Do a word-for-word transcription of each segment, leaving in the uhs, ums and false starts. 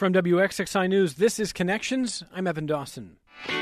From W X X I News, this is Connections. I'm Evan Dawson.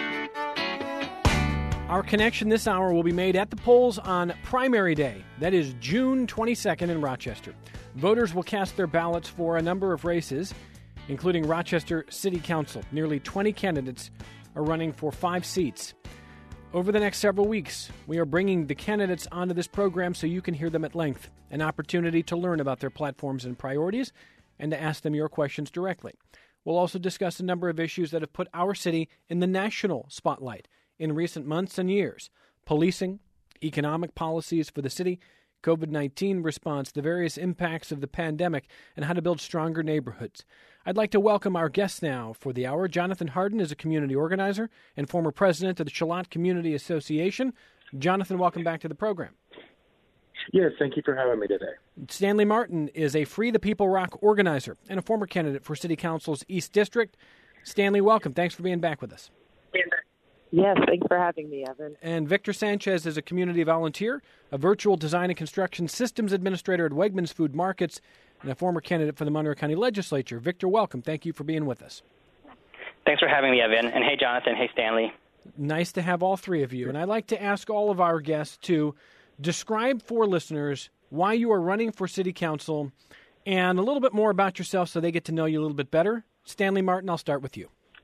Our connection this hour will be made at the polls on primary day. That is June twenty-second in Rochester. Voters will cast their ballots for a number of races, including Rochester City Council. Nearly twenty candidates are running for five seats. Over the next several weeks, we are bringing the candidates onto this program so you can hear them at length, an opportunity to learn about their platforms and priorities, and to ask them your questions directly. We'll also discuss a number of issues that have put our city in the national spotlight in recent months and years: policing, economic policies for the city, COVID nineteen response, the various impacts of the pandemic, and how to build stronger neighborhoods. I'd like to welcome our guest now for the hour. Jonathan Hardin is a community organizer and former president of the Charlotte Community Association. Jonathan, welcome back to the program. Yes, thank you for having me today. Stanley Martin is a Free the People Rock organizer and a former candidate for City Council's East District. Stanley, welcome. Thanks for being back with us. Yes, thanks for having me, Evan. And Victor Sanchez is a community volunteer, a virtual design and construction systems administrator at Wegmans Food Markets, and a former candidate for the Monroe County Legislature. Victor, welcome. Thank you for being with us. Thanks for having me, Evan. And hey, Jonathan. Hey, Stanley. Nice to have all three of you. And I'd like to ask all of our guests to describe for listeners why you are running for City Council and a little bit more about yourself so they get to know you a little bit better. Stanley Martin, I'll start with you.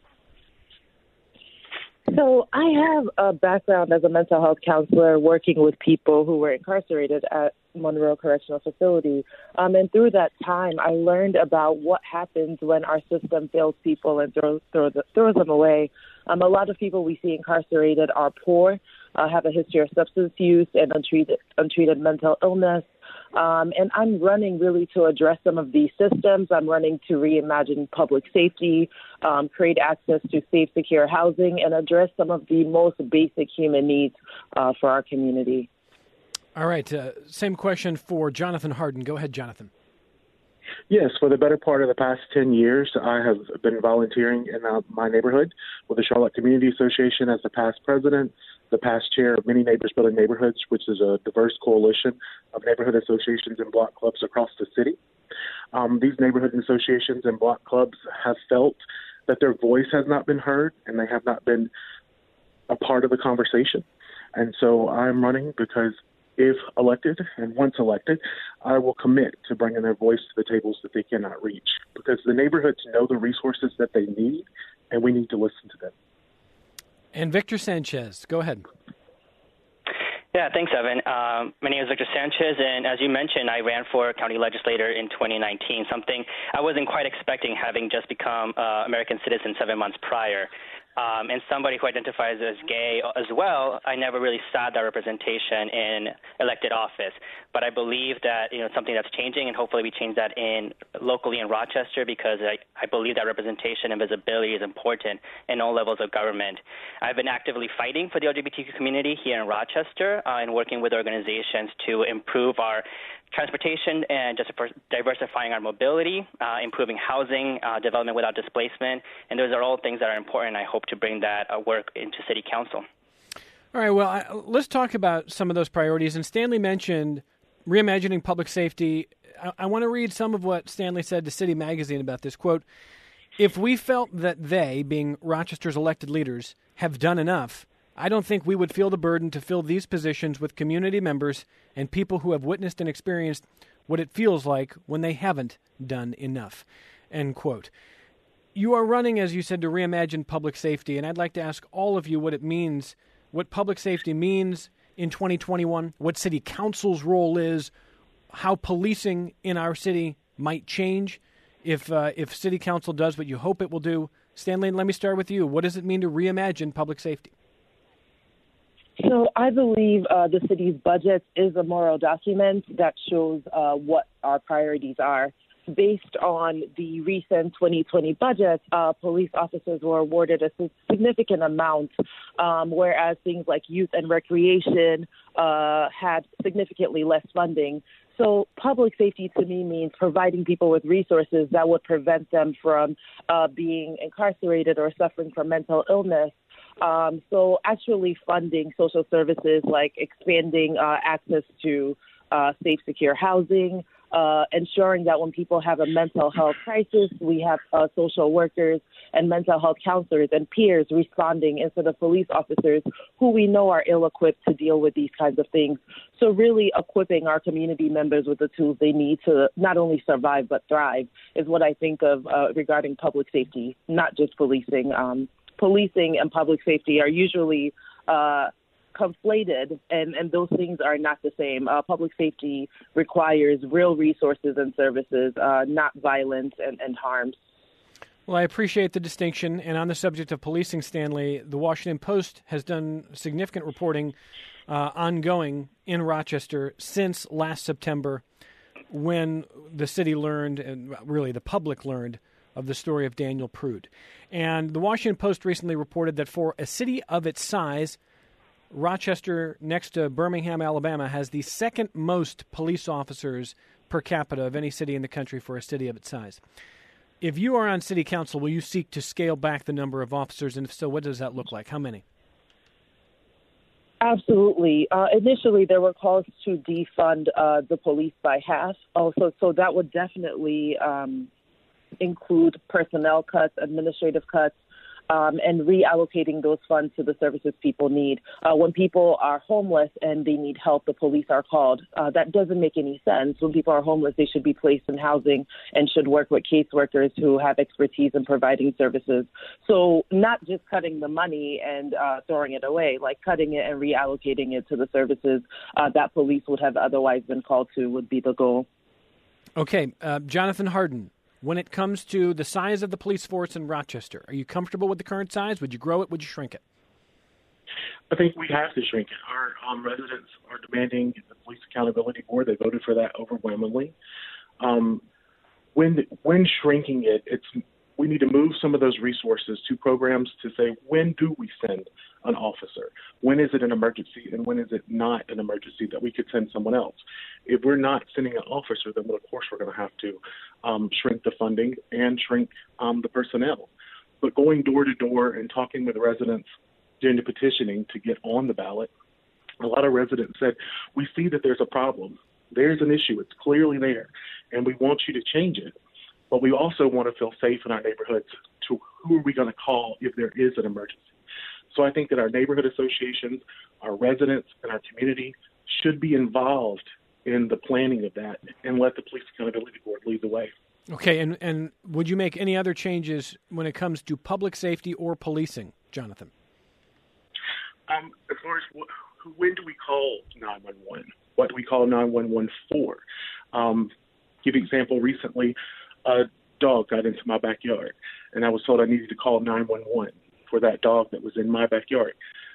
So I have a background as a mental health counselor working with people who were incarcerated at Monroe Correctional Facility. Um, and through that time, I learned about what happens when our system fails people and throws, throws, throws them away. Um, a lot of people we see incarcerated are poor, uh, have a history of substance use and untreated, untreated mental illness. Um, and I'm running really to address some of these systems. I'm running to reimagine public safety, um, create access to safe, secure housing, and address some of the most basic human needs uh, for our community. All right. Uh, same question for Jonathan Hardin. Go ahead, Jonathan. Yes, for the better part of the past ten years, I have been volunteering in uh, my neighborhood with the Charlotte Community Association as the past president, the past chair of Many Neighbors Building Neighborhoods, which is a diverse coalition of neighborhood associations and block clubs across the city. Um, these neighborhood associations and block clubs have felt that their voice has not been heard and they have not been a part of the conversation. And so I'm running because if elected, and once elected, I will commit to bringing their voice to the tables that they cannot reach, because the neighborhoods know the resources that they need, and we need to listen to them. And Victor Sanchez, go ahead. Yeah, thanks, Evan. Um, my name is Victor Sanchez, and as you mentioned, I ran for county legislator in twenty nineteen, something I wasn't quite expecting, having just become uh, American citizen seven months prior. Um, and somebody who identifies as gay as well, I never really saw that representation in elected office. But I believe that, you know, something that's changing, and hopefully we change that in locally in Rochester, because I, I believe that representation and visibility is important in all levels of government. I've been actively fighting for the L G B T Q community here in Rochester uh, and working with organizations to improve our transportation and just diversifying our mobility, uh, improving housing, uh, development without displacement. And those are all things that are important. I hope to bring that uh, work into City Council. All right, well, I, let's talk about some of those priorities. And Stanley mentioned reimagining public safety. I, I want to read some of what Stanley said to City Magazine about this. Quote, "If we felt that they, being Rochester's elected leaders, have done enough, I don't think we would feel the burden to fill these positions with community members and people who have witnessed and experienced what it feels like when they haven't done enough." End quote. You are running, as you said, to reimagine public safety, and I'd like to ask all of you what it means, what public safety means in twenty twenty-one, what City Council's role is, how policing in our city might change if uh, if City Council does what you hope it will do. Stanley, let me start with you. What does it mean to reimagine public safety? So I believe uh, the city's budget is a moral document that shows uh, what our priorities are. Based on the recent twenty twenty budget, uh, police officers were awarded a significant amount, um, whereas things like youth and recreation uh, had significantly less funding. So public safety to me means providing people with resources that would prevent them from uh, being incarcerated or suffering from mental illness. Um, so actually funding social services like expanding uh, access to uh, safe, secure housing, uh, ensuring that when people have a mental health crisis, we have uh, social workers and mental health counselors and peers responding instead of police officers who we know are ill-equipped to deal with these kinds of things. So really equipping our community members with the tools they need to not only survive but thrive is what I think of uh, regarding public safety, not just policing. Um, policing and public safety are usually uh, conflated, and, and those things are not the same. Uh, public safety requires real resources and services, uh, not violence and, and harms. Well, I appreciate the distinction. And on the subject of policing, Stanley, the Washington Post has done significant reporting uh, ongoing in Rochester since last September, when the city learned, and really the public learned, of the story of Daniel Prude. And the Washington Post recently reported that for a city of its size, Rochester, next to Birmingham, Alabama, has the second most police officers per capita of any city in the country for a city of its size. If you are on city council, will you seek to scale back the number of officers? And if so, what does that look like? How many? Absolutely. Uh, initially, there were calls to defund uh, the police by half. Also, so that would definitely um, include personnel cuts, administrative cuts, um, and reallocating those funds to the services people need. Uh, when people are homeless and they need help, the police are called. Uh, that doesn't make any sense. When people are homeless, they should be placed in housing and should work with caseworkers who have expertise in providing services. So not just cutting the money and uh, throwing it away, like cutting it and reallocating it to the services uh, that police would have otherwise been called to would be the goal. Okay, uh, Jonathan Hardin. When it comes to the size of the police force in Rochester, are you comfortable with the current size? Would you grow it? Would you shrink it? I think we have to shrink it. Our um, residents are demanding the Police Accountability Board. They voted for that overwhelmingly. Um, when when shrinking it, it's we need to move some of those resources to programs to say, when do we send an officer? When is it an emergency, and when is it not an emergency that we could send someone else? If we're not sending an officer, then of course we're going to have to um, shrink the funding and shrink um, the personnel. But going door to door and talking with residents during the petitioning to get on the ballot, a lot of residents said, we see that there's a problem. There's an issue. It's clearly there, and we want you to change it. But we also want to feel safe in our neighborhoods. To who are we going to call if there is an emergency? So I think that our neighborhood associations, our residents, and our community should be involved in the planning of that and let the Police Accountability Board lead the way. Okay, and, and would you make any other changes when it comes to public safety or policing, Jonathan? Um, as far as what, when do we call nine one one? What do we call nine one one for? Um, give you an example. Recently, a dog got into my backyard, and I was told I needed to call nine one one for that dog that was in my backyard.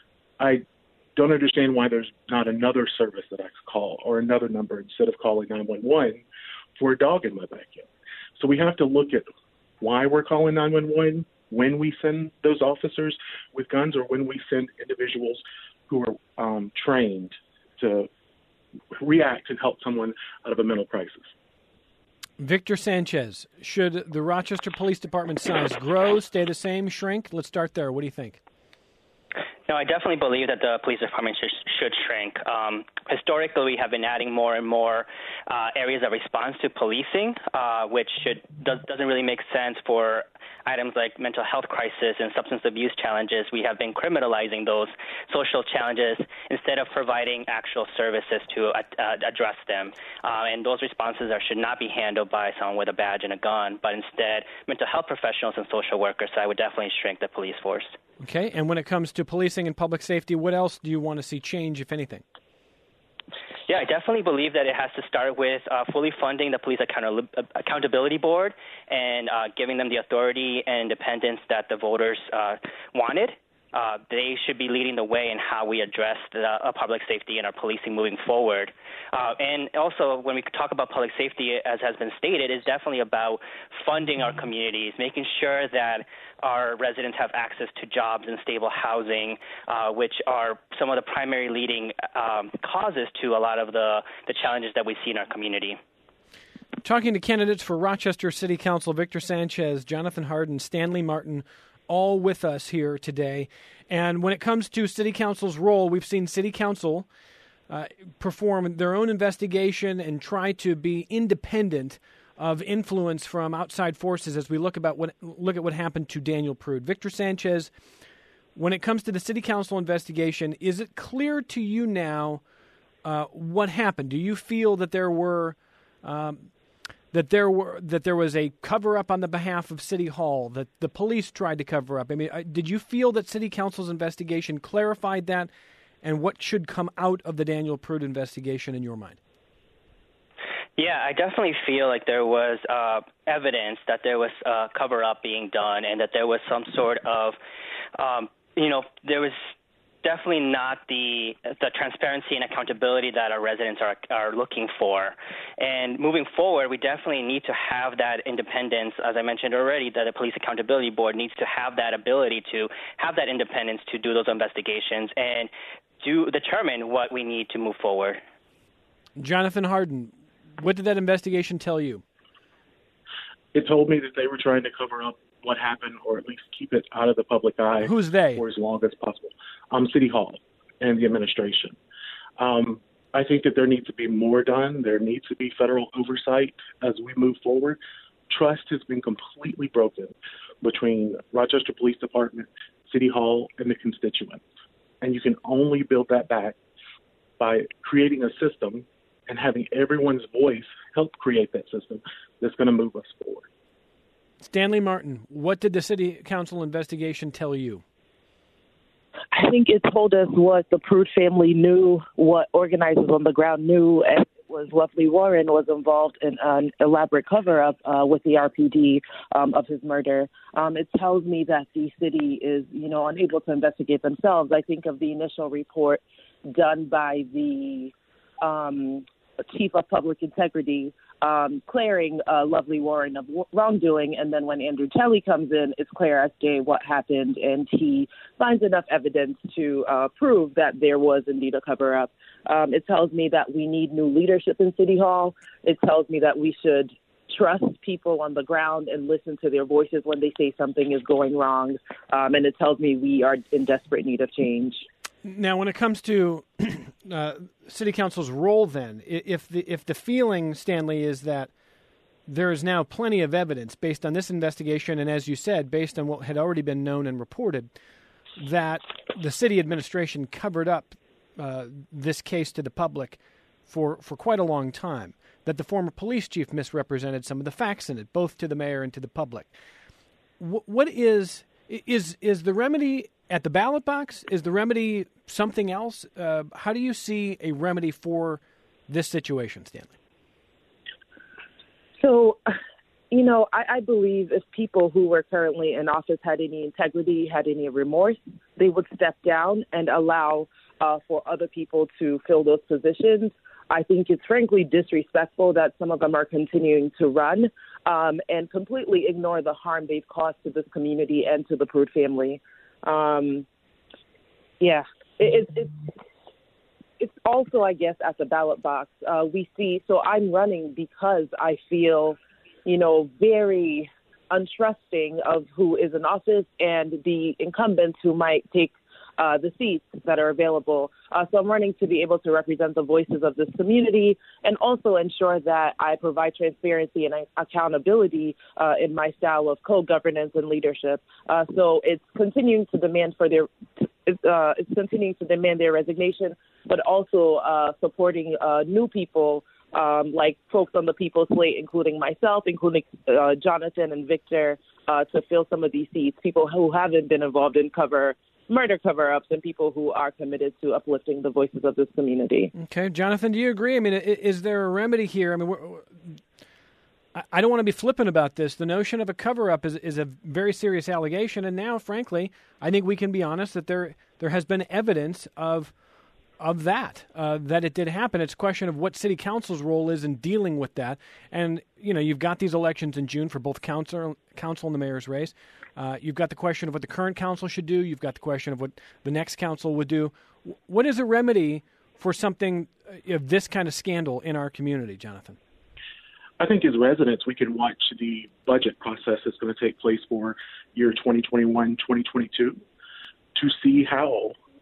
I don't understand why there's not another service that I could call or another number instead of calling nine one one for a dog in my backyard. So we have to look at why we're calling nine one one, when we send those officers with guns, or when we send individuals who are um, trained to react and help someone out of a mental crisis. Victor Sanchez, should the Rochester Police Department size grow, stay the same, shrink? Let's start there. What do you think? No, I definitely believe that the police department should, should shrink. Um, historically, we have been adding more and more uh, areas of response to policing, uh, which should, does, doesn't really make sense for items like mental health crisis and substance abuse challenges. We have been criminalizing those social challenges instead of providing actual services to uh, address them. Uh, and those responses are, should not be handled by someone with a badge and a gun, but instead mental health professionals and social workers. So I would definitely shrink the police force. Okay, and when it comes to policing and public safety, what else do you want to see change, if anything? Yeah, I definitely believe that it has to start with uh, fully funding the Police Account- Accountability Board and uh, giving them the authority and independence that the voters uh, wanted. Uh, they should be leading the way in how we address the uh, public safety and our policing moving forward. Uh, and also, when we talk about public safety, as has been stated, is definitely about funding our communities, making sure that our residents have access to jobs and stable housing, uh, which are some of the primary leading um, causes to a lot of the, the challenges that we see in our community. Talking to candidates for Rochester City Council, Victor Sanchez, Jonathan Hardin, Stanley Martin, all with us here today. And when it comes to City Council's role, we've seen City Council uh, perform their own investigation and try to be independent of influence from outside forces as we look about what look at what happened to Daniel Prude. Victor Sanchez, when it comes to the city council investigation, is it clear to you now uh, what happened? Do you feel that there were um, that there were that there was a cover up on the behalf of City Hall, that the police tried to cover up? I mean, did you feel that City Council's investigation clarified that, and what should come out of the Daniel Prude investigation in your mind? Yeah, I definitely feel like there was uh, evidence that there was uh, cover-up being done, and that there was some sort of, um, you know, there was definitely not the the transparency and accountability that our residents are are looking for. And moving forward, we definitely need to have that independence. As I mentioned already, that the Police Accountability Board needs to have that ability to have that independence to do those investigations and to determine what we need to move forward. Jonathan Harden, what did that investigation tell you? It told me that they were trying to cover up what happened, or at least keep it out of the public eye. Who's they? For as long as possible. Um, City Hall and the administration. Um, I think that there needs to be more done. There needs to be federal oversight as we move forward. Trust has been completely broken between Rochester Police Department, City Hall, and the constituents. And you can only build that back by creating a system and having everyone's voice help create that system that's going to move us forward. Stanley Martin, what did the City Council investigation tell you? I think it told us what the Prude family knew, what organizers on the ground knew, and it was Lovely Warren was involved in an elaborate cover-up uh, with the R P D um, of his murder. Um, it tells me that the city is, you know, unable to investigate themselves. I think of the initial report done by the um, Chief of Public Integrity, Um, clearing uh, Lovely Warren of wrongdoing, and then when Andrew Kelly comes in, it's clear as day what happened, and he finds enough evidence to uh, prove that there was indeed a cover-up. Um, it tells me that we need new leadership in City Hall. It tells me that we should trust people on the ground and listen to their voices when they say something is going wrong, um, and it tells me we are in desperate need of change. Now, when it comes to uh, City Council's role, then, if the if the feeling, Stanley, is that there is now plenty of evidence based on this investigation, and as you said, based on what had already been known and reported, that the city administration covered up uh, this case to the public for, for quite a long time, that the former police chief misrepresented some of the facts in it, both to the mayor and to the public. What, what is is is the remedy at the ballot box? Is the remedy something else? Uh, how do you see a remedy for this situation, Stanley? So, you know, I, I believe if people who were currently in office had any integrity, had any remorse, they would step down and allow uh, for other people to fill those positions. I think it's frankly disrespectful that some of them are continuing to run um, and completely ignore the harm they've caused to this community and to the Prude family. Um, yeah, it, it, it's it's also, I guess, at the ballot box. Uh, we see, so I'm running because I feel, you know, very untrusting of who is in office and the incumbents who might take uh, the seats that are available. Uh, so I'm running to be able to represent the voices of this community and also ensure that I provide transparency and accountability uh, in my style of co-governance and leadership. Uh, so it's continuing to demand for their, it's, uh, it's continuing to demand their resignation, but also uh, supporting uh, new people um, like folks on the People's Slate, including myself, including uh, Jonathan and Victor, uh, to fill some of these seats, people who haven't been involved in cover murder cover-ups and people who are committed to uplifting the voices of this community. Okay. Jonathan, do you agree? I mean, is there a remedy here? I mean, we're, I don't want to be flippant about this. The notion of a cover-up is, is a very serious allegation, and now, frankly, I think we can be honest that there there has been evidence of of that, uh, that it did happen. It's a question of what City Council's role is in dealing with that. And, you know, you've got these elections in June for both council, council and the mayor's race. Uh, you've got the question of what the current council should do. You've got the question of what the next council would do. What is a remedy for something of this kind of scandal in our community, Jonathan? I think as residents, we can watch the budget process that's going to take place for year twenty twenty-one, twenty twenty-two to see how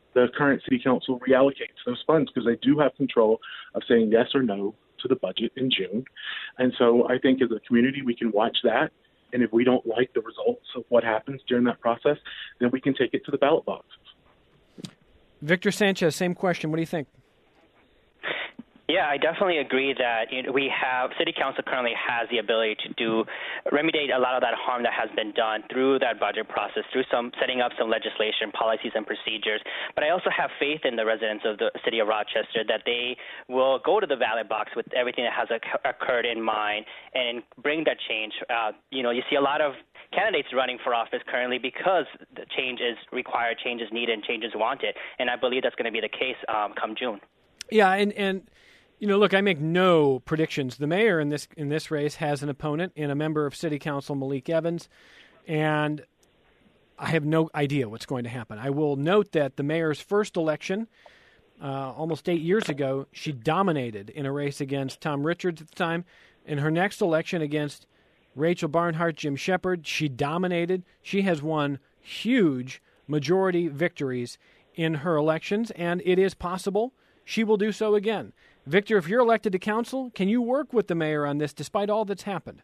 the current city council reallocates those funds, because they do have control of saying yes or no to the budget in June. And so I think as a community, we can watch that. And if we don't like the results of what happens during that process, then we can take it to the ballot box. Victor Sanchez, same question. What do you think? Yeah, I definitely agree that you know, we have City Council currently has the ability to do remediate a lot of that harm that has been done through that budget process, through some setting up some legislation, policies, and procedures. But I also have faith in the residents of the city of Rochester that they will go to the ballot box with everything that has occurred in mind and bring that change. Uh, you know, you see a lot of candidates running for office currently because the change is required, change is needed, and change is wanted. And I believe that's going to be the case um, come June. Yeah, and and. You know, look, I make no predictions. The mayor in this in this race has an opponent in a member of City Council, Malik Evans, and I have no idea what's going to happen. I will note that the mayor's first election, uh, almost eight years ago, she dominated in a race against Tom Richards at the time. In her next election against Rachel Barnhart, Jim Shepard, she dominated. She has won huge majority victories in her elections, and it is possible she will do so again. Victor, if you're elected to council, can you work with the mayor on this despite all that's happened?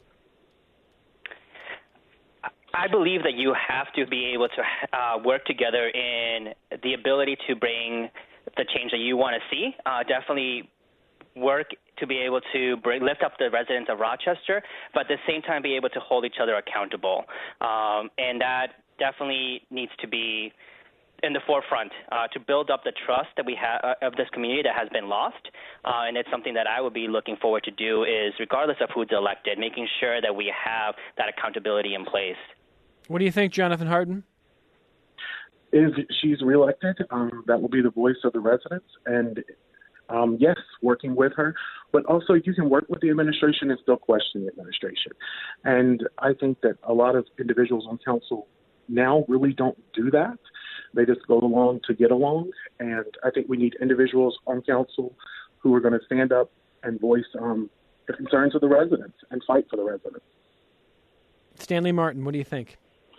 I believe that you have to be able to uh, work together in the ability to bring the change that you want to see. Uh, definitely work to be able to bring, lift up the residents of Rochester, but at the same time be able to hold each other accountable. Um, and that definitely needs to be in the forefront uh, to build up the trust that we have uh, of this community that has been lost. Uh, and it's something that I would be looking forward to do is, regardless of who's elected, making sure that we have that accountability in place. What do you think, Jonathan Harden? If she's reelected, um, that will be the voice of the residents. And um, yes, working with her, but also you can work with the administration and still question the administration. And I think that a lot of individuals on council now really don't do that. They just go along to get along. And I think we need individuals on council who are going to stand up and voice um, the concerns of the residents and fight for the residents. Stanley Martin, what do you think?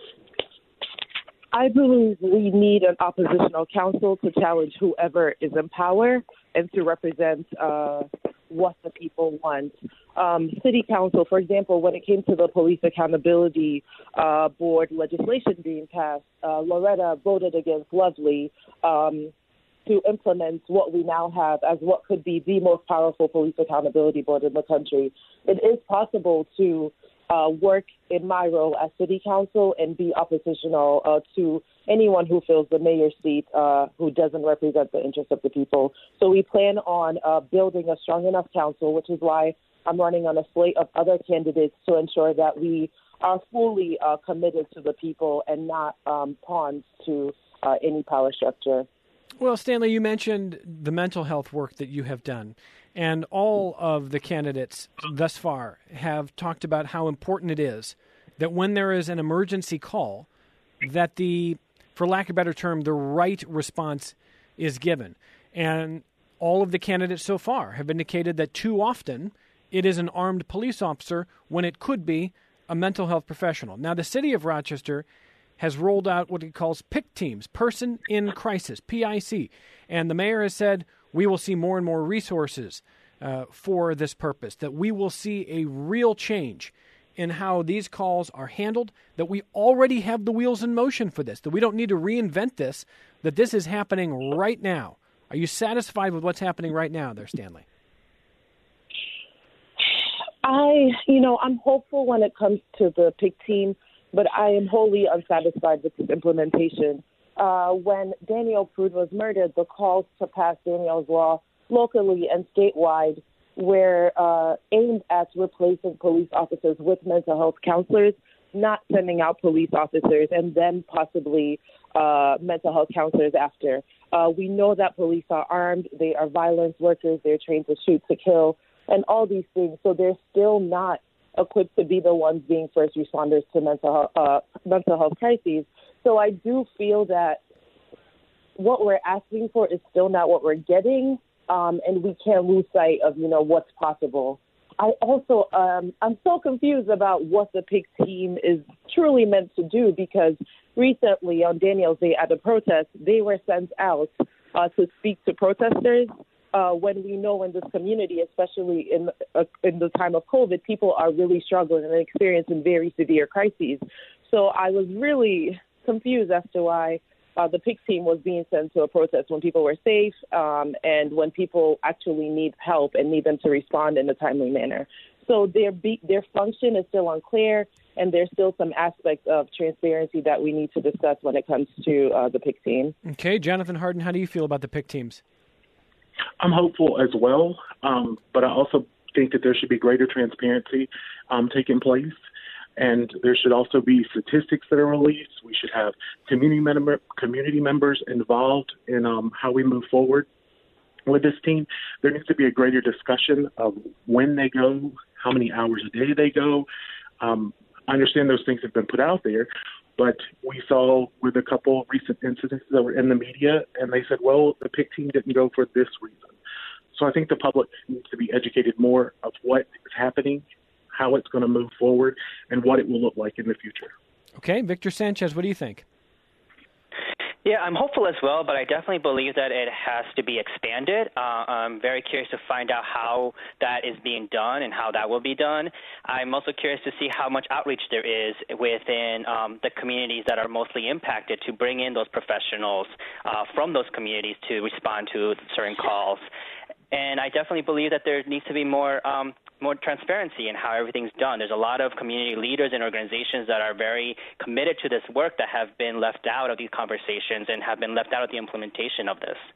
I believe we need an oppositional council to challenge whoever is in power and to represent uh, what the people want. Um, City Council, for example, when it came to the Police Accountability uh, Board legislation being passed, uh, Loretta voted against Lovely um, to implement what we now have as what could be the most powerful police accountability board in the country. It is possible to uh, work in my role as City Council and be oppositional uh, to anyone who fills the mayor's seat uh, who doesn't represent the interests of the people. So we plan on uh, building a strong enough council, which is why I'm running on a slate of other candidates to ensure that we are fully uh, committed to the people and not um, pawns to uh, any power structure. Well, Stanley, you mentioned the mental health work that you have done, and all of the candidates thus far have talked about how important it is that when there is an emergency call, that the, for lack of a better term, the right response is given. And all of the candidates so far have indicated that too often it is an armed police officer when it could be a mental health professional. Now, the city of Rochester has rolled out what it calls P I C teams, Person in Crisis, P I C. And the mayor has said we will see more and more resources uh, for this purpose, that we will see a real change in how these calls are handled, that we already have the wheels in motion for this, that we don't need to reinvent this, that this is happening right now. Are you satisfied with what's happening right now there, Stanley? I, you know, I'm hopeful when it comes to the P I C team, but I am wholly unsatisfied with its implementation. Uh, when Danielle Prude was murdered, the calls to pass Danielle's Law locally and statewide were uh, aimed at replacing police officers with mental health counselors, not sending out police officers and then possibly uh, mental health counselors after. Uh, we know that police are armed. They are violence workers. They're trained to shoot, to kill, and all these things. So they're still not equipped to be the ones being first responders to mental health, uh, mental health crises. So I do feel that what we're asking for is still not what we're getting, um, and we can't lose sight of, you know, what's possible. I also, um, I'm so confused about what the P I C team is truly meant to do, because recently on Daniel's Day at the protest, they were sent out uh, to speak to protesters uh, when we know in this community, especially in, uh, in the time of COVID, people are really struggling and experiencing very severe crises. So I was really confused as to why uh, the PIC team was being sent to a protest when people were safe um, and when people actually need help and need them to respond in a timely manner. So their be- their function is still unclear, and there's still some aspects of transparency that we need to discuss when it comes to uh, the PIC team. Okay, Jonathan Hardin, how do you feel about the PIC teams? I'm hopeful as well, um, but I also think that there should be greater transparency um, taking place, and there should also be statistics that are released. We should have community member, community members involved in um, how we move forward with this team. There needs to be a greater discussion of when they go, how many hours a day they go. Um, I understand those things have been put out there, but we saw with a couple recent incidents that were in the media, and they said, well, the PIC team didn't go for this reason. So I think the public needs to be educated more of what is happening, how it's going to move forward, and what it will look like in the future. Okay, Victor Sanchez, what do you think? Yeah, I'm hopeful as well, but I definitely believe that it has to be expanded. Uh, I'm very curious to find out how that is being done and how that will be done. I'm also curious to see how much outreach there is within um, the communities that are mostly impacted to bring in those professionals uh, from those communities to respond to certain calls. And I definitely believe that there needs to be more um, more transparency in how everything's done. There's a lot of community leaders and organizations that are very committed to this work that have been left out of these conversations and have been left out of the implementation of this.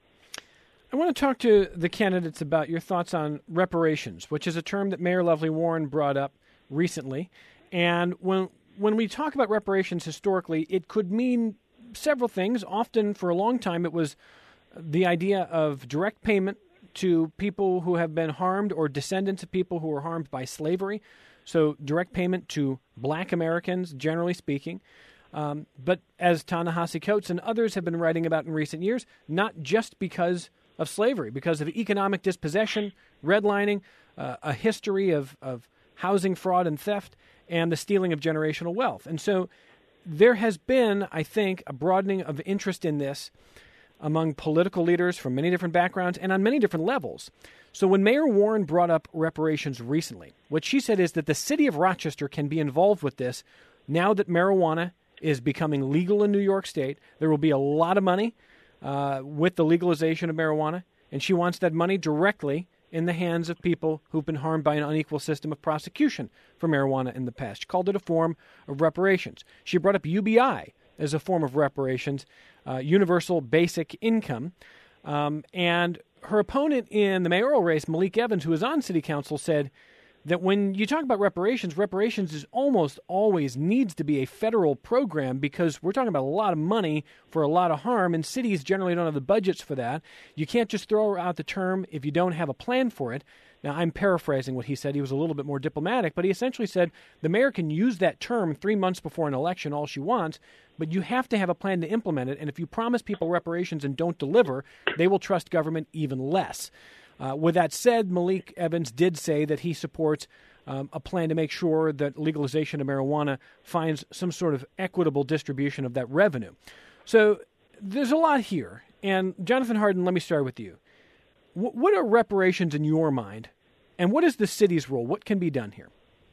I want to talk to the candidates about your thoughts on reparations, which is a term that Mayor Lovely Warren brought up recently. And when when we talk about reparations historically, it could mean several things. Often, for a long time, it was the idea of direct payment to people who have been harmed or descendants of people who were harmed by slavery. So direct payment to black Americans, generally speaking. Um, but as Ta-Nehisi Coates and others have been writing about in recent years, not just because of slavery, because of economic dispossession, redlining, uh, a history of, of housing fraud and theft, and the stealing of generational wealth. And so there has been, I think, a broadening of interest in this among political leaders from many different backgrounds and on many different levels. So when Mayor Warren brought up reparations recently, what she said is that the city of Rochester can be involved with this now that marijuana is becoming legal in New York State. There will be a lot of money uh, with the legalization of marijuana, and she wants that money directly in the hands of people who've been harmed by an unequal system of prosecution for marijuana in the past. She called it a form of reparations. She brought up U B I as a form of reparations, uh, universal basic income. Um, and her opponent in the mayoral race, Malik Evans, who is on city council, said that when you talk about reparations, reparations is almost always needs to be a federal program because we're talking about a lot of money for a lot of harm, and cities generally don't have the budgets for that. You can't just throw out the term if you don't have a plan for it. Now, I'm paraphrasing what he said. He was a little bit more diplomatic, but he essentially said the mayor can use that term three months before an election all she wants, but you have to have a plan to implement it, and if you promise people reparations and don't deliver, they will trust government even less. Uh, with that said, Malik Evans did say that he supports um, a plan to make sure that legalization of marijuana finds some sort of equitable distribution of that revenue. So there's a lot here. And Jonathan Hardin, let me start with you. W- what are reparations in your mind, and what is the city's role? What can be done here?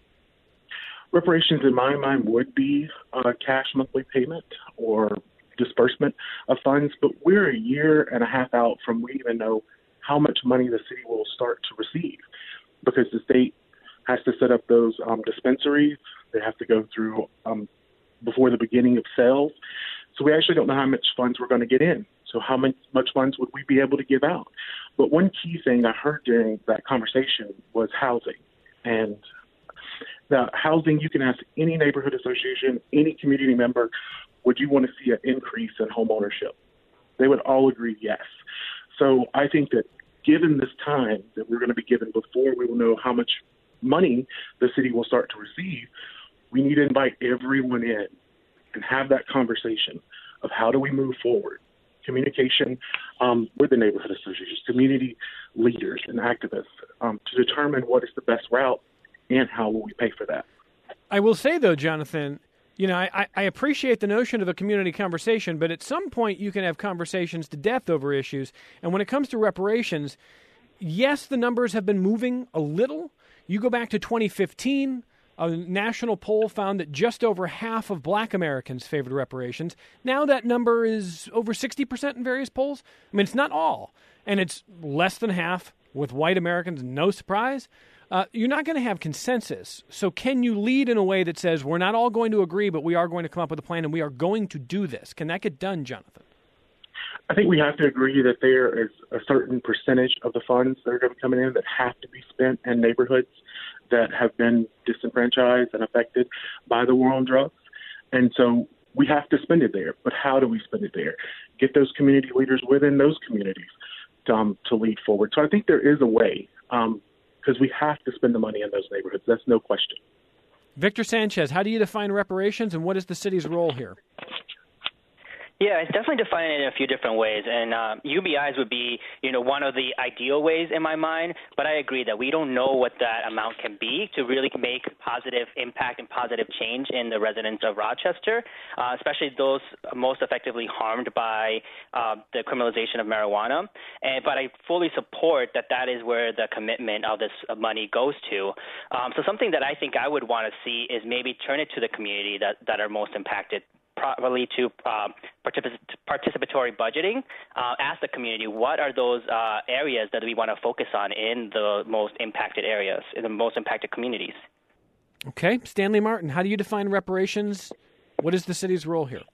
Reparations, in my mind, would be a cash monthly payment or disbursement of funds, but we're a year and a half out from we even know how much money the city will start to receive, because the state has to set up those um, dispensaries. They have to go through um, before the beginning of sales. So we actually don't know how much funds we're going to get in. So how much, much funds would we be able to give out? But one key thing I heard during that conversation was housing. And the housing, you can ask any neighborhood association, any community member, would you want to see an increase in home ownership? They would all agree yes. So I think that given this time that we're going to be given before we will know how much money the city will start to receive, we need to invite everyone in and have that conversation of how do we move forward. Communication um, with the neighborhood associations, community leaders and activists um, to determine what is the best route and how will we pay for that. I will say, though, Jonathan, You know, I, I appreciate the notion of a community conversation, but at some point you can have conversations to death over issues. And when it comes to reparations, yes, the numbers have been moving a little. You go back to twenty fifteen, a national poll found that just over half of black Americans favored reparations. Now that number is over sixty percent in various polls. I mean, it's not all, and it's less than half with white Americans, no surprise. Uh, you're not going to have consensus. So can you lead in a way that says we're not all going to agree, but we are going to come up with a plan and we are going to do this? Can that get done, Jonathan? I think we have to agree that there is a certain percentage of the funds that are going to be coming in that have to be spent in neighborhoods that have been disenfranchised and affected by the war on drugs. And so we have to spend it there. But how do we spend it there? Get those community leaders within those communities um, to lead forward. So I think there is a way, um, because we have to spend the money in those neighborhoods. That's no question. Victor Sanchez, how do you define reparations, and what is the city's role here? Yeah, it's definitely defining it in a few different ways, and uh, U B Is would be, you know, one of the ideal ways in my mind. But I agree that we don't know what that amount can be to really make positive impact and positive change in the residents of Rochester, uh, especially those most effectively harmed by uh, the criminalization of marijuana. And but I fully support that that is where the commitment of this money goes to. Um, so something that I think I would want to see is maybe turn it to the community that that are most impacted, probably to uh, particip- participatory budgeting. Uh, ask the community, what are those uh, areas that we want to focus on in the most impacted areas, in the most impacted communities? Okay. Stanley Martin, how do you define reparations? What is the city's role here?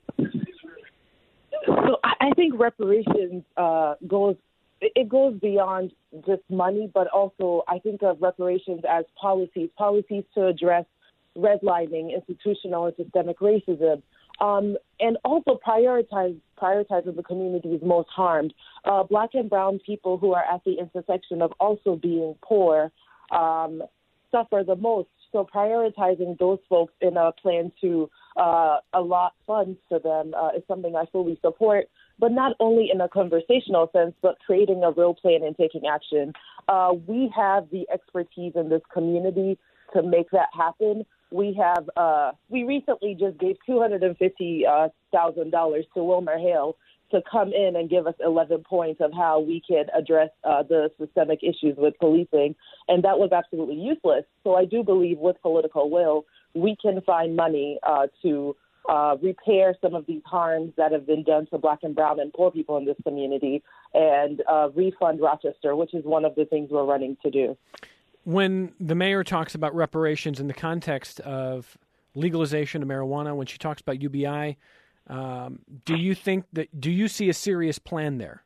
So I think reparations uh, goes it goes beyond just money, but also I think of reparations as policies, policies to address redlining, institutional and systemic racism, Um, and also prioritize prioritizing the communities most harmed. Uh, black and brown people who are at the intersection of also being poor um, suffer the most. So prioritizing those folks in a plan to uh, allot funds to them uh, is something I fully support, but not only in a conversational sense, but creating a real plan and taking action. Uh, we have the expertise in this community to make that happen. We have uh, we recently just gave two hundred fifty thousand dollars to Wilmer Hale to come in and give us eleven points of how we can address uh, the systemic issues with policing, and that was absolutely useless. So I do believe with political will, we can find money uh, to uh, repair some of these harms that have been done to black and brown and poor people in this community and uh, refund Rochester, which is one of the things we're running to do. When the mayor talks about reparations in the context of legalization of marijuana, when she talks about U B I, um, do you think that, do you see a serious plan there?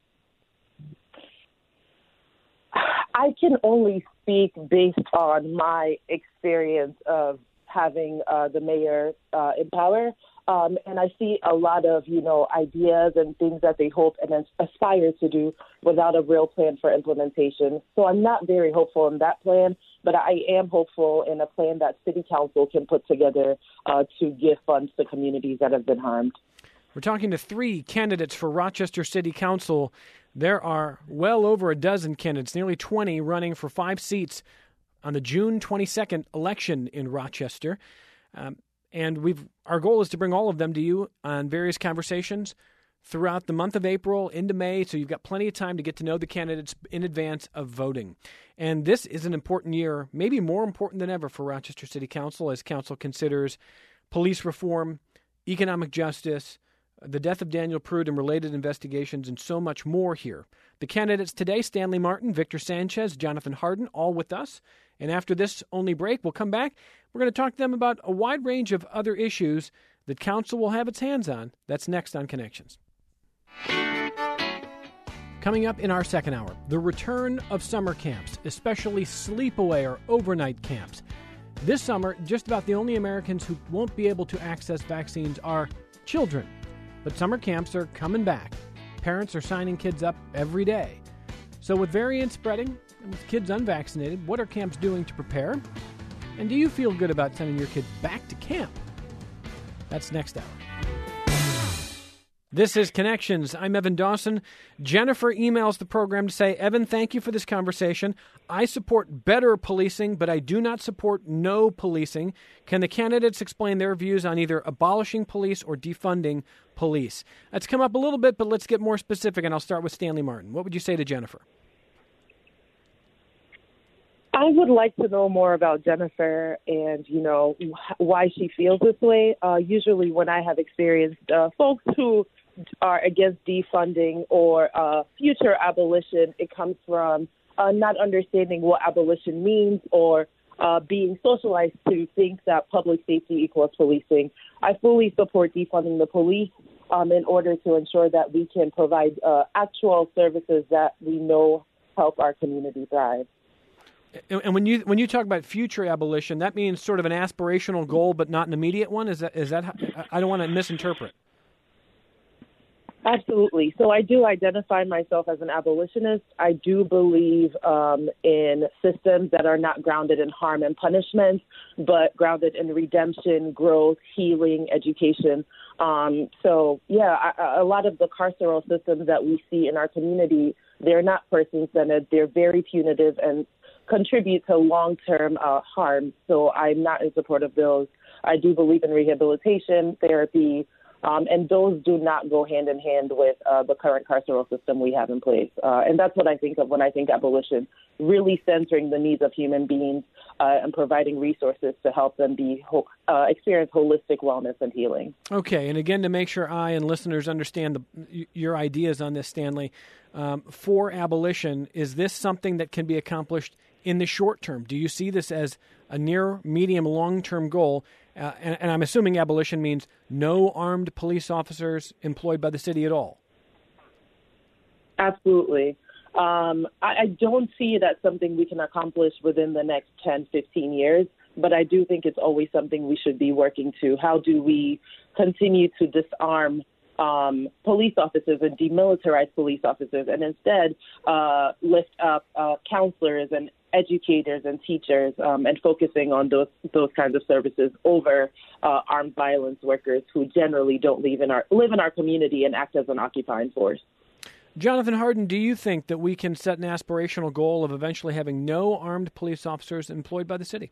I can only speak based on my experience of having uh, the mayor uh, in power. Um, and I see a lot of, you know, ideas and things that they hope and aspire to do without a real plan for implementation. So I'm not very hopeful in that plan, but I am hopeful in a plan that City Council can put together uh, to give funds to communities that have been harmed. We're talking to three candidates for Rochester City Council. There are well over a dozen candidates, nearly twenty, running for five seats on the June twenty-second election in Rochester. Um, And we've our goal is to bring all of them to you on various conversations throughout the month of April into May, so you've got plenty of time to get to know the candidates in advance of voting. And this is an important year, maybe more important than ever for Rochester City Council, as council considers police reform, economic justice, the death of Daniel Prude and related investigations, and so much more here. The candidates today, Stanley Martin, Victor Sanchez, Jonathan Hardin, all with us. And after this only break, we'll come back. We're going to talk to them about a wide range of other issues that council will have its hands on. That's next on Connections. Coming up in our second hour, the return of summer camps, especially sleepaway or overnight camps. This summer, just about the only Americans who won't be able to access vaccines are children. But summer camps are coming back. Parents are signing kids up every day. So with variants spreading and with kids unvaccinated, what are camps doing to prepare? And do you feel good about sending your kids back to camp? That's next hour. This is Connections. I'm Evan Dawson. Jennifer emails the program to say, Evan, thank you for this conversation. I support better policing, but I do not support no policing. Can the candidates explain their views on either abolishing police or defunding police? That's come up a little bit, but let's get more specific, and I'll start with Stanley Martin. What would you say to Jennifer? I would like to know more about Jennifer and, you know, wh- why she feels this way. Uh, usually when I have experienced uh, folks who are against defunding or uh, future abolition, it comes from uh, not understanding what abolition means or uh, being socialized to think that public safety equals policing. I fully support defunding the police um, in order to ensure that we can provide uh, actual services that we know help our community thrive. And when you when you talk about future abolition, that means sort of an aspirational goal, but not an immediate one. Is that is that? How, I don't want to misinterpret. Absolutely. So I do identify myself as an abolitionist. I do believe um, in systems that are not grounded in harm and punishment, but grounded in redemption, growth, healing, education. Um, so, yeah, I, a lot of the carceral systems that we see in our community, they're not person-centered. They're very punitive and contribute to long-term uh, harm. So I'm not in support of those. I do believe in rehabilitation, therapy, Um, and those do not go hand in hand with uh, the current carceral system we have in place. Uh, and that's what I think of when I think abolition, really centering the needs of human beings uh, and providing resources to help them be ho- uh, experience holistic wellness and healing. Okay, and again, to make sure I and listeners understand the, your ideas on this, Stanley, um, for abolition, is this something that can be accomplished in the short term? Do you see this as a near, medium, long-term goal? Uh, and, and I'm assuming abolition means no armed police officers employed by the city at all. Absolutely. Um, I, I don't see that something we can accomplish within the next ten, fifteen years, but I do think it's always something we should be working to. How do we continue to disarm um, police officers and demilitarize police officers and instead uh, lift up uh, counselors and educators and teachers um, and focusing on those those kinds of services over uh, armed violence workers who generally don't live in our live in our community and act as an occupying force. Jonathan Harden, do you think that we can set an aspirational goal of eventually having no armed police officers employed by the city?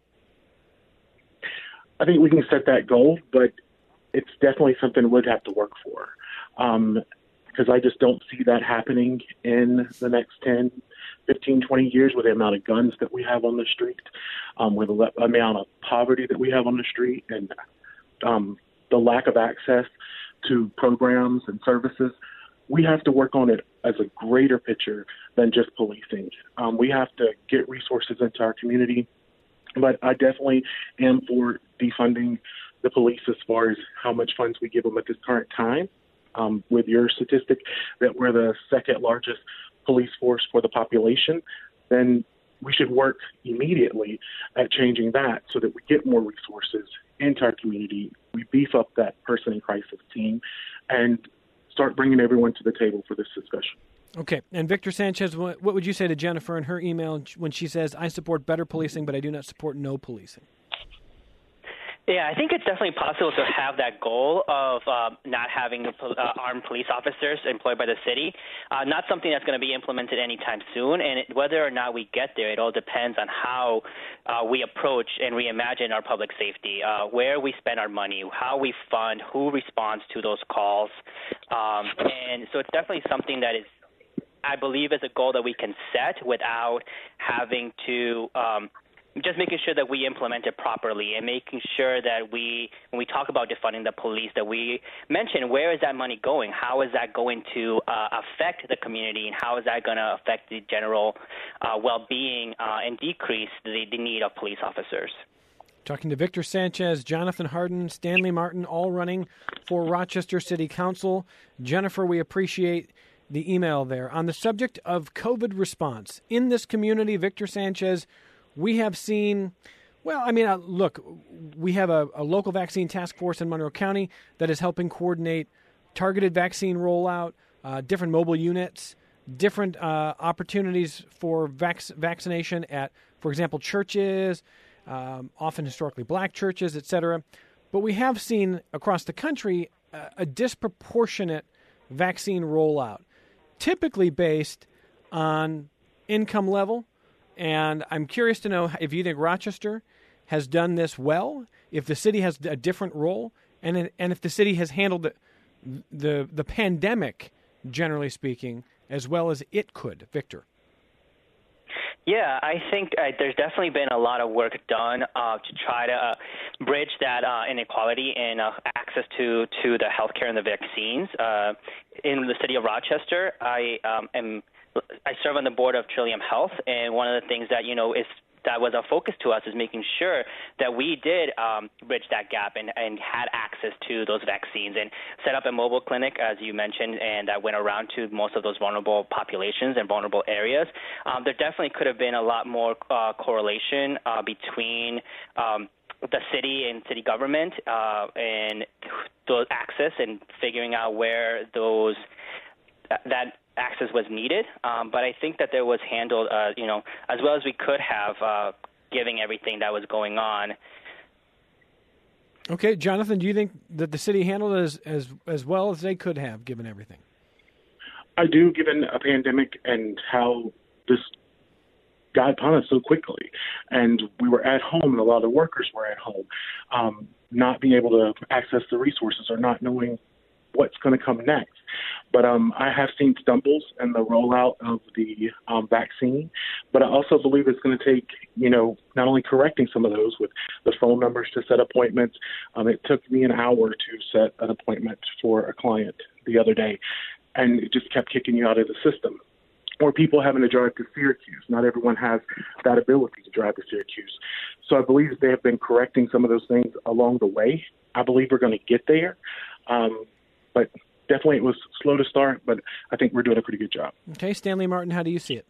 I think we can set that goal, but it's definitely something we'd have to work for, um, because I just don't see that happening in the next ten, fifteen, twenty years with the amount of guns that we have on the street, um, with the amount of poverty that we have on the street, and um, the lack of access to programs and services. We have to work on it as a greater picture than just policing. Um, we have to get resources into our community, but I definitely am for defunding the police as far as how much funds we give them at this current time. Um, with your statistic that we're the second largest police force for the population, then we should work immediately at changing that so that we get more resources into our community. We beef up that person in crisis team and start bringing everyone to the table for this discussion. Okay. And Victor Sanchez, what would you say to Jennifer in her email when she says, I support better policing, but I do not support no policing? Yeah, I think it's definitely possible to have that goal of uh, not having uh, armed police officers employed by the city. Uh, not something that's going to be implemented anytime soon, and it, whether or not we get there, it all depends on how uh, we approach and reimagine our public safety, uh, where we spend our money, how we fund, who responds to those calls. Um, and so it's definitely something that is, I believe, is a goal that we can set without having to um, – just making sure that we implement it properly and making sure that we, when we talk about defunding the police, that we mention where is that money going? How is that going to uh, affect the community, and how is that going to affect the general uh, well-being uh, and decrease the, the need of police officers? Talking to Victor Sanchez, Jonathan Harden, Stanley Martin, all running for Rochester City Council. Jennifer, we appreciate the email there. On the subject of COVID response, in this community, Victor Sanchez, we have seen, well, I mean, uh, look, we have a, a local vaccine task force in Monroe County that is helping coordinate targeted vaccine rollout, uh, different mobile units, different uh, opportunities for vac- vaccination at, for example, churches, um, often historically black churches, et cetera. But we have seen across the country uh, a disproportionate vaccine rollout, typically based on income level. And I'm curious to know if you think Rochester has done this well, if the city has a different role, and and if the city has handled the the, the pandemic, generally speaking, as well as it could. Victor. Yeah, I think uh, there's definitely been a lot of work done uh, to try to uh, bridge that uh, inequality in uh, access to, to the healthcare and the vaccines. Uh, in the city of Rochester, I um, am I serve on the board of Trillium Health, and one of the things that you know is that was a focus to us is making sure that we did um, bridge that gap and, and had access to those vaccines and set up a mobile clinic, as you mentioned, and that went around to most of those vulnerable populations and vulnerable areas. Um, there definitely could have been a lot more uh, correlation uh, between um, the city and city government uh, and those access and figuring out where those that access was needed, um, but I think that there was handled, uh, you know, as well as we could have, uh, giving everything that was going on. Okay, Jonathan, do you think that the city handled it as as, as well as they could have, given everything? I do, given a pandemic and how this got upon us so quickly, and we were at home, and a lot of the workers were at home, um, not being able to access the resources or not knowing what's going to come next. But um, I have seen stumbles in the rollout of the um, vaccine, but I also believe it's going to take, you know, not only correcting some of those with the phone numbers to set appointments. Um, it took me an hour to set an appointment for a client the other day, and it just kept kicking you out of the system. Or people having to drive to Syracuse. Not everyone has that ability to drive to Syracuse. So I believe they have been correcting some of those things along the way. I believe we're going to get there. Um, But definitely it was slow to start, but I think we're doing a pretty good job. Okay, Stanley Martin, how do you see it?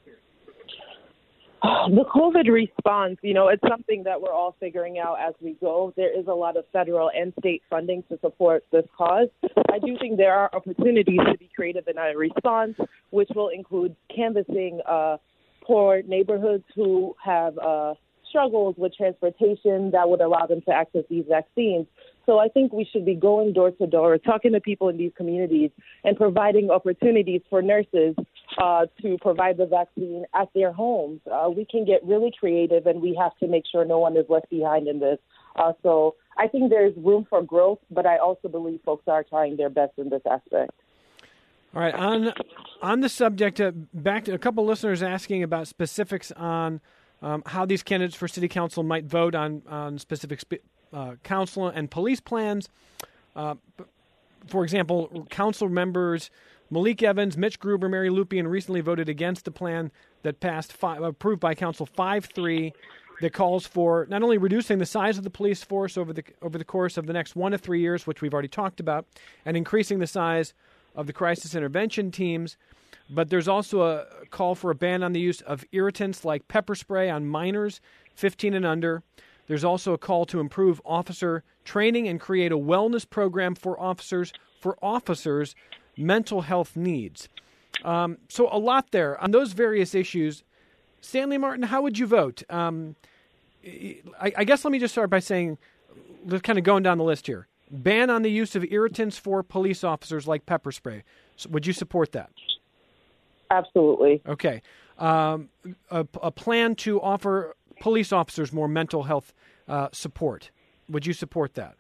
The COVID response, you know, it's something that we're all figuring out as we go. There is a lot of federal and state funding to support this cause. I do think there are opportunities to be creative in our response, which will include canvassing uh, poor neighborhoods who have uh, struggles with transportation that would allow them to access these vaccines. So I think we should be going door to door, talking to people in these communities and providing opportunities for nurses uh, to provide the vaccine at their homes. Uh, we can get really creative, and we have to make sure no one is left behind in this. Uh, so I think there's room for growth, but I also believe folks are trying their best in this aspect. All right. On on the subject, uh, back to a couple listeners asking about specifics on um, how these candidates for city council might vote on, on specific spe- Uh, council and police plans. Uh, for example, council members Malik Evans, Mitch Gruber, Mary Lupian recently voted against the plan that passed, five, approved by council five three, that calls for not only reducing the size of the police force over the over the course of the next one to three years, which we've already talked about, and increasing the size of the crisis intervention teams, but there's also a call for a ban on the use of irritants like pepper spray on minors fifteen and under. There's also a call to improve officer training and create a wellness program for officers for officers' mental health needs. Um, so a lot there on those various issues. Stanley Martin, how would you vote? Um, I, I guess let me just start by saying, let's kind of going down the list here. Ban on the use of irritants for police officers like pepper spray. So would you support that? Absolutely. Okay. Um, a, a plan to offer police officers more mental health uh, support. Would you support that?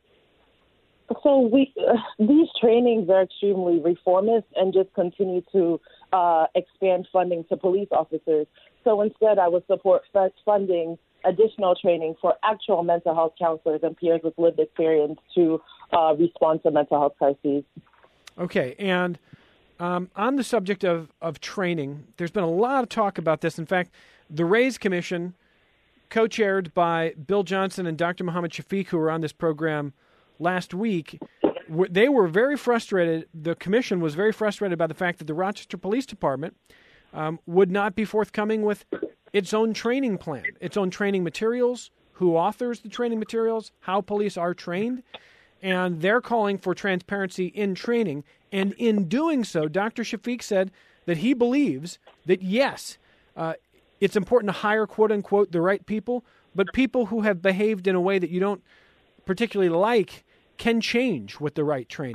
So we uh, these trainings are extremely reformist and just continue to uh, expand funding to police officers. So instead, I would support funding additional training for actual mental health counselors and peers with lived experience to uh, respond to mental health crises. Okay, and um, on the subject of, of training, there's been a lot of talk about this. In fact, the RAISE Commission, co-chaired by Bill Johnson and Doctor Mohammed Shafiq, who were on this program last week, they were very frustrated. The commission was very frustrated by the fact that the Rochester Police Department um, would not be forthcoming with its own training plan, its own training materials, who authors the training materials, how police are trained, and they're calling for transparency in training. And in doing so, Doctor Shafiq said that he believes that, yes, uh, it's important to hire, quote-unquote, the right people, but people who have behaved in a way that you don't particularly like can change with the right training.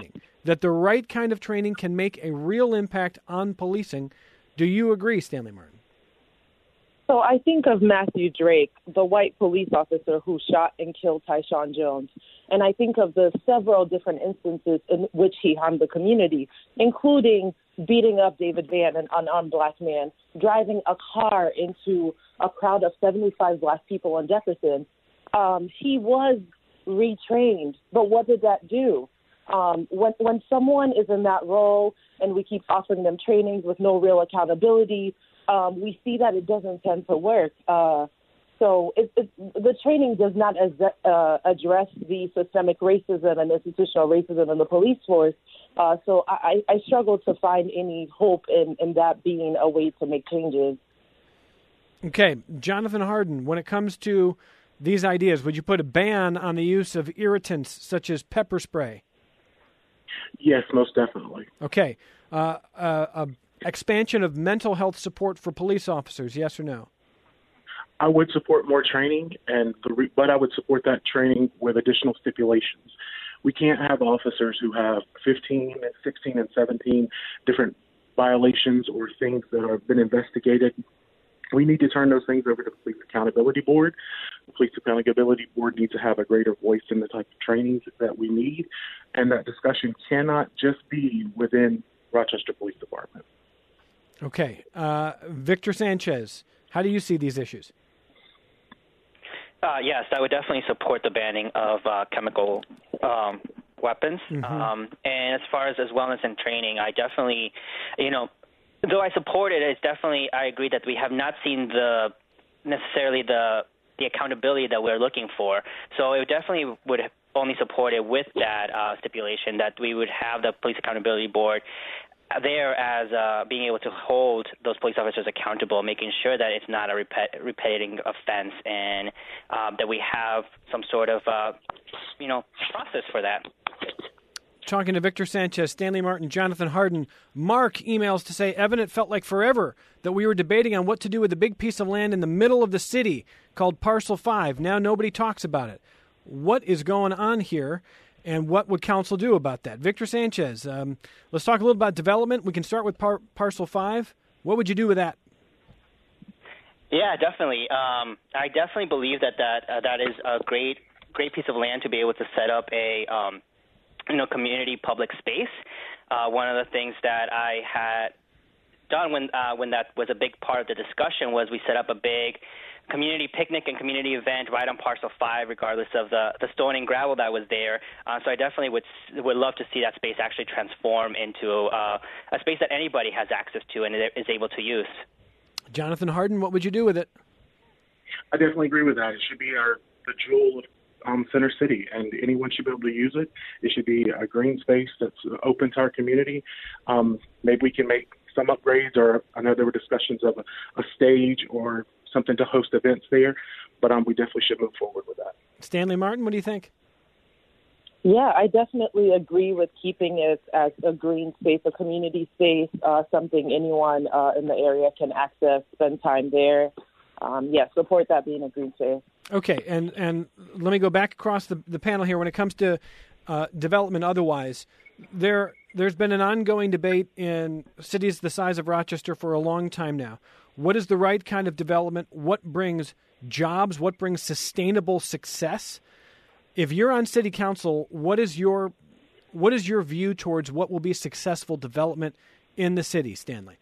that the right kind of training can make a real impact on policing. Do you agree, Stanley Martin? So I think of Matthew Drake, the white police officer who shot and killed Tyshawn Jones. And I think of the several different instances in which he harmed the community, including beating up David Vann, an unarmed black man, driving a car into a crowd of seventy-five black people on Jefferson. Um, he was retrained, but what did that do? Um, when, when someone is in that role and we keep offering them trainings with no real accountability, um, we see that it doesn't tend to work. Uh, so it, it, the training does not as, uh, address the systemic racism and institutional racism in the police force. Uh, so I, I struggle to find any hope in, in that being a way to make changes. Okay, Jonathan Harden, when it comes to these ideas, would you put a ban on the use of irritants such as pepper spray? Yes, most definitely. Okay. Uh, uh, uh, expansion of mental health support for police officers, yes or no? I would support more training, and the re- but I would support that training with additional stipulations. We can't have officers who have fifteen and sixteen and seventeen different violations or things that have been investigated. We need to turn those things over to the Police Accountability Board. The Police Accountability Board needs to have a greater voice in the type of trainings that we need, and that discussion cannot just be within Rochester Police Department. Okay. Uh, Victor Sanchez, how do you see these issues? Uh, yes, I would definitely support the banning of uh, chemical um, weapons. Mm-hmm. Um, and as far as, as wellness and training, I definitely, you know, though I support it, it's definitely, I agree that we have not seen the necessarily the the accountability that we're looking for. So it definitely would only support it with that uh, stipulation that we would have the Police Accountability Board there as uh, being able to hold those police officers accountable, making sure that it's not a repet- repeating offense, and um, that we have some sort of, uh, you know, process for that. Talking to Victor Sanchez, Stanley Martin, Jonathan Harden. Mark emails to say, Evan, it felt like forever that we were debating on what to do with the big piece of land in the middle of the city called Parcel five. Now nobody talks about it. What is going on here, and what would council do about that? Victor Sanchez, um, let's talk a little about development. We can start with par- Parcel five. What would you do with that? Yeah, definitely. Um, I definitely believe that that, uh, that is a great, great piece of land to be able to set up a um, – you know, community public space. Uh, one of the things that I had done when uh, when that was a big part of the discussion was we set up a big community picnic and community event right on Parcel five, regardless of the, the stone and gravel that was there. Uh, so I definitely would would love to see that space actually transform into uh, a space that anybody has access to and is able to use. Jonathan Harden, what would you do with it? I definitely agree with that. It should be our the jewel of Um, Center City, and anyone should be able to use it. It should be a green space that's open to our community. Um, maybe we can make some upgrades, or I know there were discussions of a, a stage or something to host events there, but um, we definitely should move forward with that. Stanley Martin, what do you think? Yeah, I definitely agree with keeping it as a green space, a community space, uh, something anyone uh, in the area can access, spend time there. Um, yeah, support that being a green space. Okay, and, and let me go back across the, the panel here. When it comes to uh, development otherwise, there, there's been an ongoing debate in cities the size of Rochester for a long time now. What is the right kind of development? What brings jobs? What brings sustainable success? If you're on city council, what is your what is your view towards what will be successful development in the city, Stanley?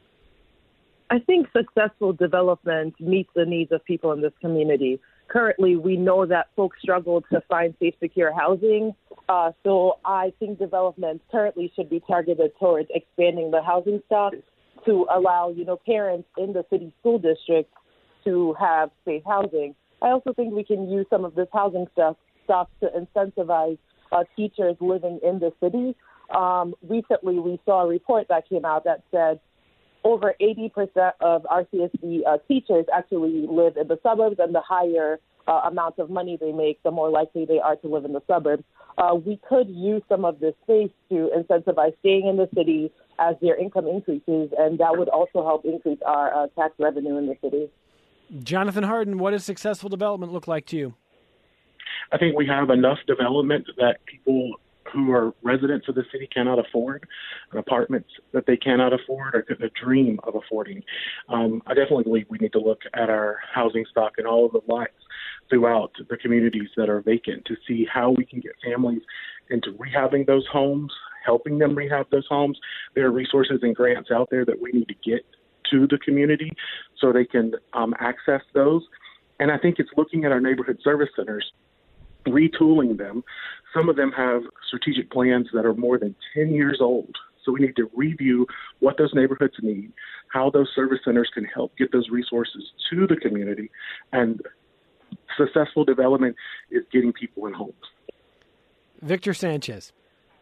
I think successful development meets the needs of people in this community. Currently, we know that folks struggle to find safe, secure housing. Uh, so I think development currently should be targeted towards expanding the housing stock to allow, you know, parents in the city school district to have safe housing. I also think we can use some of this housing stuff, stock to incentivize uh, teachers living in the city. Um, recently, we saw a report that came out that said over eighty percent of R C S D uh, teachers actually live in the suburbs, and the higher uh, amount of money they make, the more likely they are to live in the suburbs. Uh, we could use some of this space to incentivize staying in the city as their income increases, and that would also help increase our uh, tax revenue in the city. Jonathan Harden, what does successful development look like to you? I think we have enough development that people who are residents of the city cannot afford, and apartments that they cannot afford or could dream of affording. Um, I definitely believe we need to look at our housing stock and all of the lots throughout the communities that are vacant to see how we can get families into rehabbing those homes, helping them rehab those homes. There are resources and grants out there that we need to get to the community so they can um, access those. And I think it's looking at our neighborhood service centers, retooling them. Some of them have strategic plans that are more than ten years old. So we need to review what those neighborhoods need, how those service centers can help get those resources to the community. And successful development is getting people in homes. Victor Sanchez.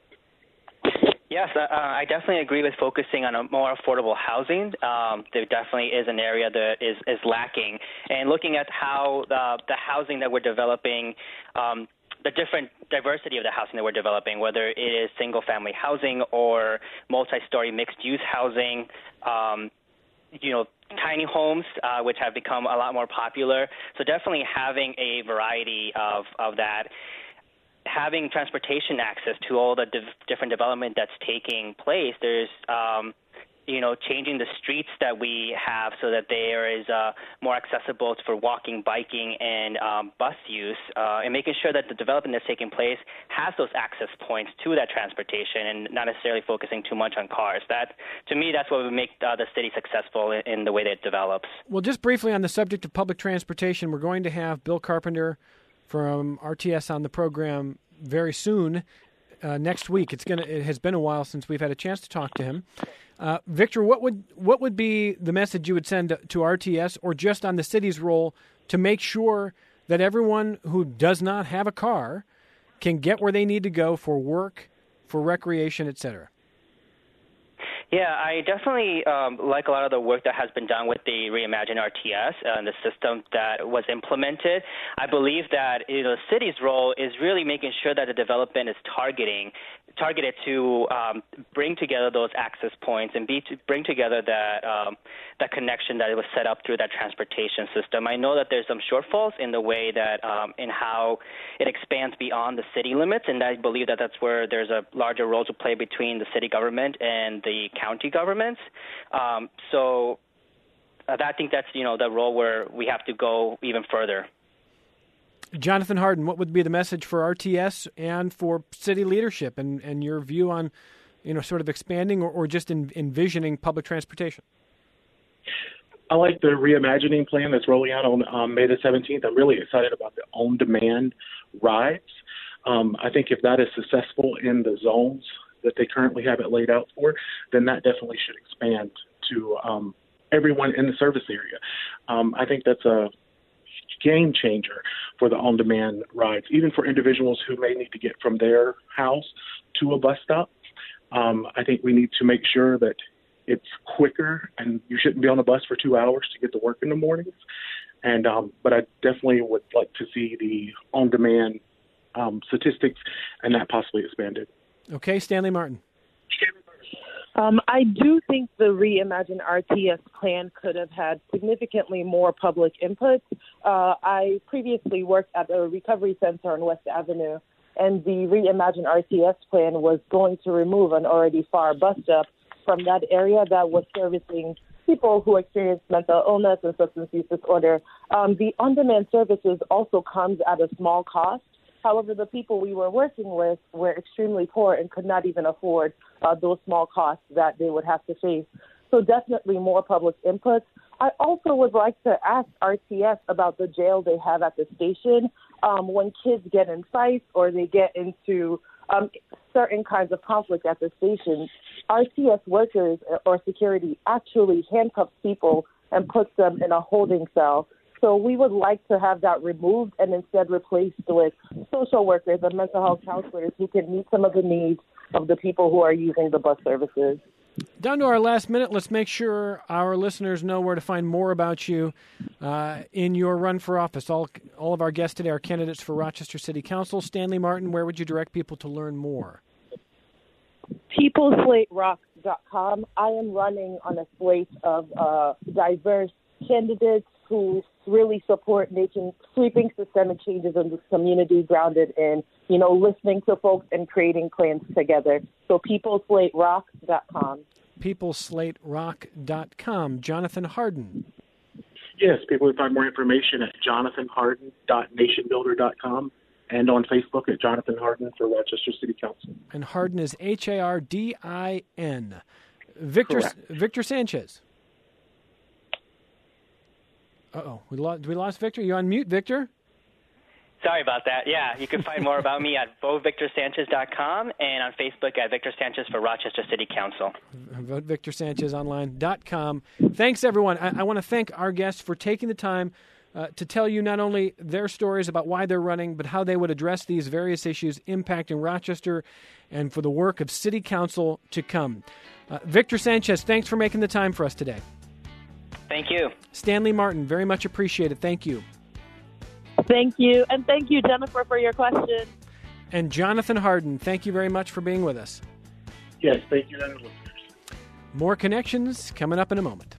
Yes, uh, I definitely agree with focusing on a more affordable housing. Um, there definitely is an area that is, is lacking. And looking at how the, the housing that we're developing, um, the different diversity of the housing that we're developing, whether it is single-family housing or multi-story mixed-use housing, um, you know, tiny homes, uh, which have become a lot more popular. So definitely having a variety of, of that. Having transportation access to all the div- different development that's taking place. There's, um, you know, changing the streets that we have so that there is uh, more accessible for walking, biking, and um, bus use, uh, and making sure that the development that's taking place has those access points to that transportation and not necessarily focusing too much on cars. That, to me, that's what would make uh, the city successful in, in the way that it develops. Well, just briefly on the subject of public transportation, we're going to have Bill Carpenter from R T S on the program very soon, uh, next week. It's gonna. It has been a while since we've had a chance to talk to him. Uh, Victor, what would what would be the message you would send to R T S or just on the city's role to make sure that everyone who does not have a car can get where they need to go for work, for recreation, et cetera? Yeah, I definitely um, like a lot of the work that has been done with the Reimagine R T S uh, and the system that was implemented. I believe that you know, the city's role is really making sure that the development is targeting targeted to um, bring together those access points and be to bring together that um, that connection that was set up through that transportation system. I know that there's some shortfalls in the way that um, in how it expands beyond the city limits, and I believe that that's where there's a larger role to play between the city government and the county governments. Um, so uh, I think that's you know the role where we have to go even further. Jonathan Harden, what would be the message for R T S and for city leadership and, and your view on, you know, sort of expanding or, or just in, envisioning public transportation? I like the reimagining plan that's rolling out on um, May the seventeenth. I'm really excited about the on-demand rides. Um, I think if that is successful in the zones that they currently have it laid out for, then that definitely should expand to um, everyone in the service area. Um, I think that's a game changer for the on-demand rides, even for individuals who may need to get from their house to a bus stop. Um, I think we need to make sure that it's quicker, and you shouldn't be on a bus for two hours to get to work in the mornings. And um, but I definitely would like to see the on-demand um, statistics and that possibly expanded. Okay, Stanley Martin. Um, I do think the Reimagine R T S plan could have had significantly more public input. Uh, I previously worked at a recovery center on West Avenue, and the Reimagine R T S plan was going to remove an already far bus stop from that area that was servicing people who experience mental illness and substance use disorder. Um, the on-demand services also comes at a small cost. However, the people we were working with were extremely poor and could not even afford uh, those small costs that they would have to face. So definitely more public input. I also would like to ask R T S about the jail they have at the station. Um, when kids get in fights or they get into um, certain kinds of conflict at the station, R T S workers or security actually handcuff people and puts them in a holding cell. So we would like to have that removed and instead replaced with social workers and mental health counselors who can meet some of the needs of the people who are using the bus services. Down to our last minute, let's make sure our listeners know where to find more about you uh, in your run for office. All all of our guests today are candidates for Rochester City Council. Stanley Martin, where would you direct people to learn more? people slate rock dot com. I am running on a slate of uh, diverse candidates who really support making sweeping systemic changes in the community grounded in, you know, listening to folks and creating plans together. So people slate rock dot com. people slate rock dot com. Jonathan Harden. Yes, people can find more information at jonathan harden dot nation builder dot com and on Facebook at Jonathan Harden for Rochester City Council. And Harden is H A R D I N. Victor Correct. Victor Sanchez. Uh-oh. We lost, we lost Victor? You on mute, Victor? Sorry about that. Yeah, you can find more about me at vote victor sanchez dot com and on Facebook at Victor Sanchez for Rochester City Council. vote victor sanchez online dot com. Thanks, everyone. I, I want to thank our guests for taking the time uh, to tell you not only their stories about why they're running, but how they would address these various issues impacting Rochester and for the work of City Council to come. Uh, Victor Sanchez, thanks for making the time for us today. Thank you. Stanley Martin, very much appreciated. Thank you. Thank you. And thank you, Jennifer, for your question. And Jonathan Harden, thank you very much for being with us. Yes, thank you, and listeners. More connections coming up in a moment.